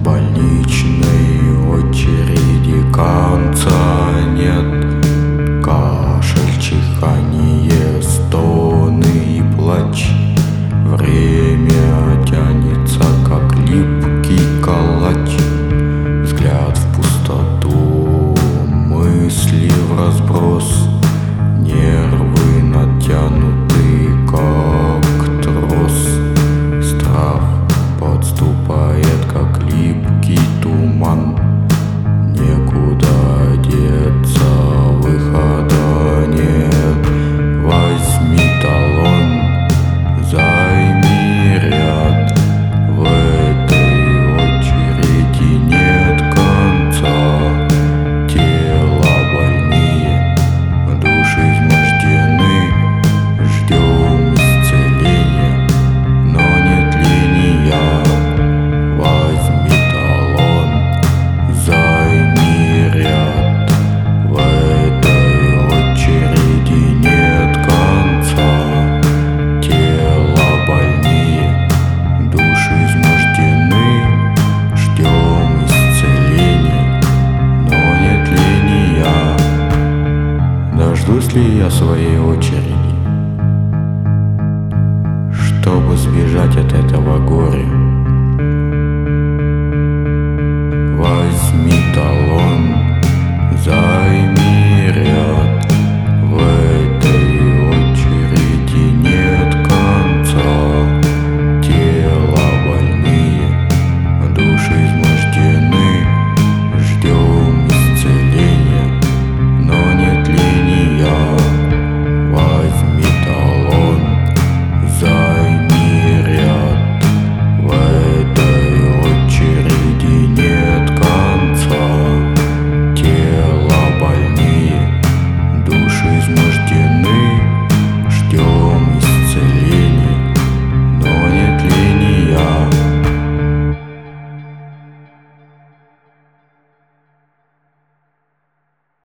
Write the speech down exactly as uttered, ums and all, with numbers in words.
больничной очереди конца нет. Кашель, чиханье, стоны и плач. Время тянется, как липкий калач. Взгляд в пустоту, мысли вразброс. Нервы натянуты, как трос. Страх подступает, как липкий туман. Некуда деться, выхода нет. Возьми талон, займи ряд. В этой очереди нет конца. Тело больнее, души измождены. Ждем исцеления, но нет линия. Возьми талон, займи ряд. В этой очереди нет конца. Тело больнее, души измождены. Ждем исцеления, но нет линия. Дождусь ли я своей очереди?